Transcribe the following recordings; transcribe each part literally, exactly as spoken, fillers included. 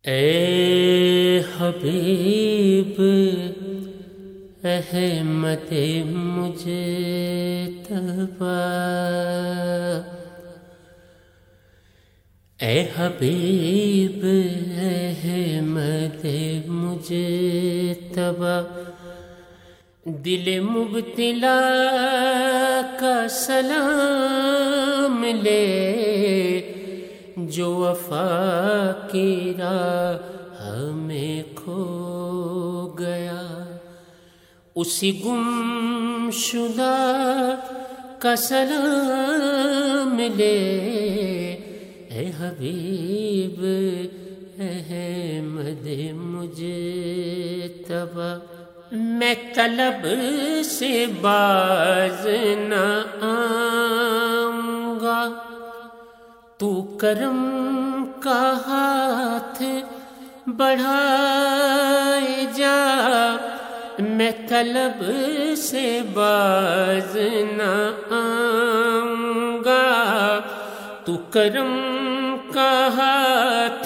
اے حبیب احمد مجتبی، اے حبیب احمد مجتبی، دل مبتلا کا سلام لے، جو وفا کی راہ میں کھو گیا، اسی گم شدہ کا سلام لے، اے حبیب احمد مجتبی۔ میں طلب سے باز نہ آؤں گا، تو کرم کا ہاتھ بڑھائے جا، میں طلب سے باز نہ آؤں گا، تو کرم کا ہاتھ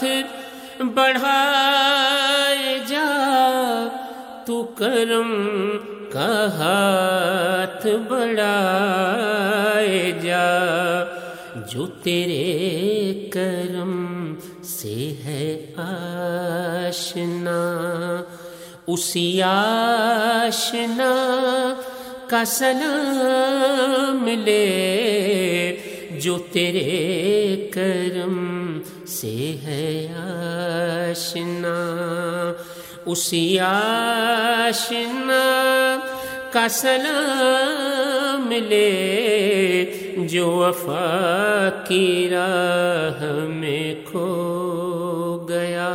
بڑھائے جا، تو کرم کا ہاتھ بڑھائے جا، جو تیرے کرم سے ہے آشنا، اسی آشنا کا سلام لے، جو تیرے کرم سے ہے آشنا، اسی آشنا کا سلام لے، جو وفا کی راہ میں کھو گیا۔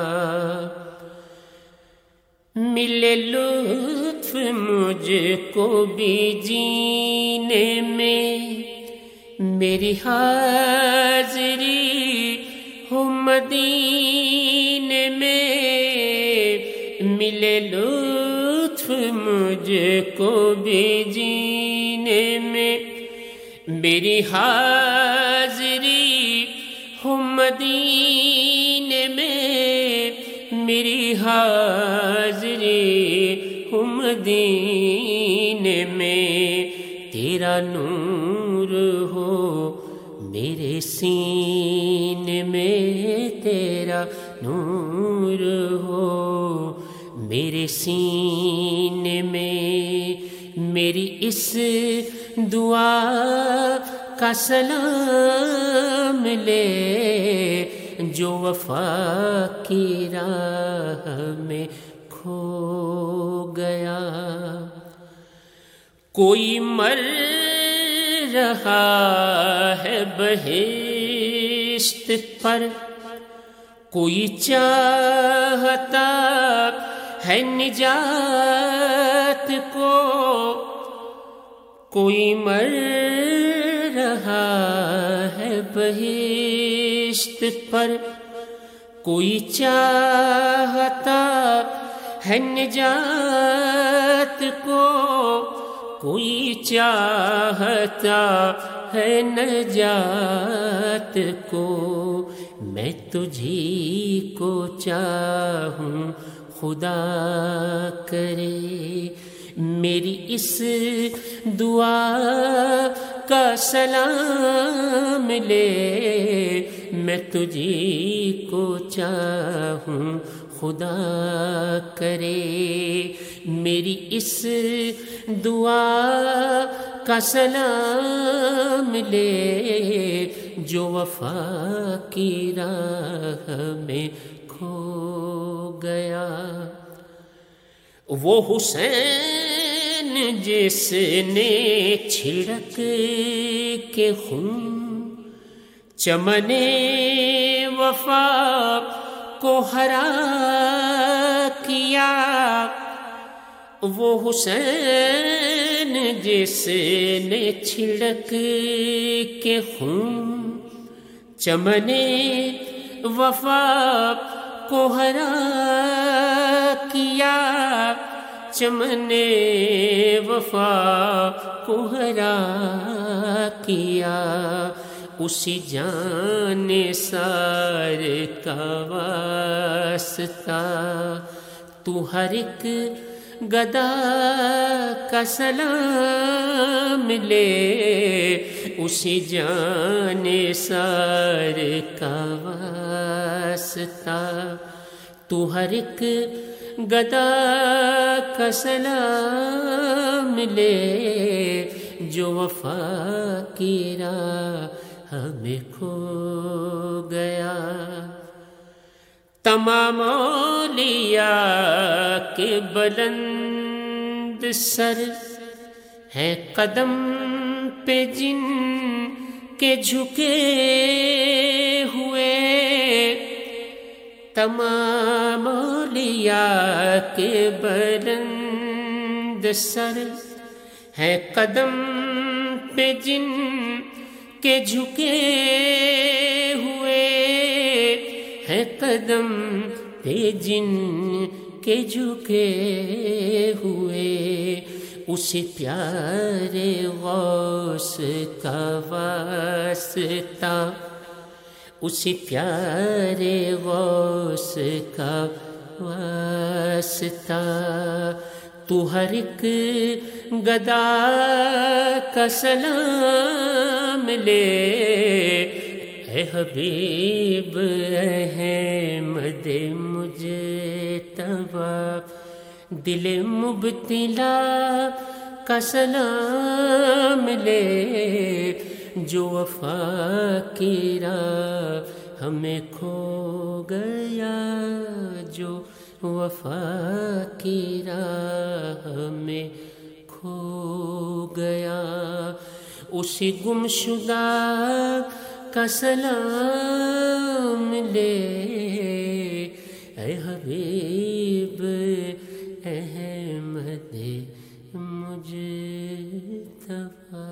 ملے لطف مجھ کو بھی جینے میں، میری حاضری ہو مدینے میں، ملے لطف مجھ کو بھی جینے میں، میری حاضری ہو مدینے میں، میری حاضری ہو مدینے میں، تیرا نور ہو میرے سینے میں، تیرا نور ہو میرے سینے میں، میری اس دعا کا سلام لے، جو وفا کی راہ میں کھو گیا۔ کوئی مر رہا ہے بہشت پر، کوئی چاہتا ہے نجات کو، کوئی مر رہا ہے بہشت پر، کوئی چاہتا ہے نجات کو، کوئی چاہتا ہے نجات کو، میں تجھی کو چاہوں خدا کرے، میری اس دعا کا سلام لے، میں تجھی کو چاہوں خدا کرے، میری اس دعا کا سلام لے، جو وفا کی راہ میں کھو گیا۔ وہ حسین جس نے چھڑک کے خون چمن وفا کو ہرا کیا، وہ حسین جس نے چھڑک کے خون چمن وفا کو ہرا کیا، چمن وفا کو ہرا کیا، اسی جان سار کا واسطہ، تو ہر ایک گدا کا سلام لے، اسی جان سار کا واسطہ، تو ہر ایک گدا کا سلام لے، جو وفا کی راہ ہمیں کھو گیا۔ تمام اولیاء کے بلند سر ہے قدم پہ جن کے جھکے ہوئے، تمام اولیاء کے بلند سر ہے قدم پہ جن کے جھکے ہوئے، ہے قدم پہ جن کے جھکے ہوئے، اسی پیارے غوث کا واسطہ، اسی پیارے غوث کا واسطہ، تو ہر ایک گدا کا سلام لے، اے حبیب احمد مجتبی، دل مبتلا کا سلام لے، جو وفا کی راہ ہمیں کھو گیا، جو وفا کی راہ ہمیں کھو گیا، اسی گمشدہ کا سلام لے، اے حبیب احمد مجتبی۔